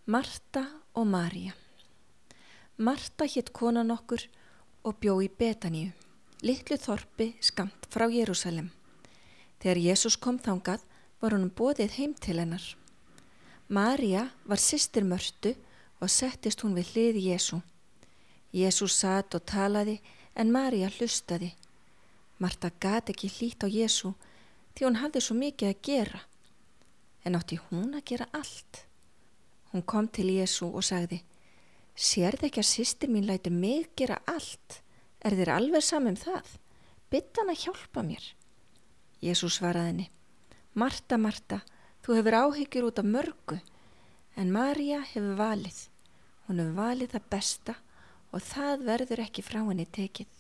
Marta og María. Marta hét konan okkur og bjó í Betaníu, litlu þorpi skammt frá Jerúsalem. Þegar Jesús kom þangað var honum boðið heim til hennar. María var systir Mörtu og settist hún við hlið Jesú. Jesús sat og talaði en María hlustaði. Marta gat ekki hlýtt á Jesú því hún hafði svo mikið að gera. En átti hún að gera allt? Hún kom til Jesú og sagði: Sérðu ekki að systir mín lætur mig gera allt? Er þér alveg sama það? Biddu hana að hjálpa mér. Jesús svaraði henni: Marta, Marta, þú hefur áhyggjur út af mörgu, en María hefur valið. Hún hefur valið það besta og það verður ekki frá henni tekið.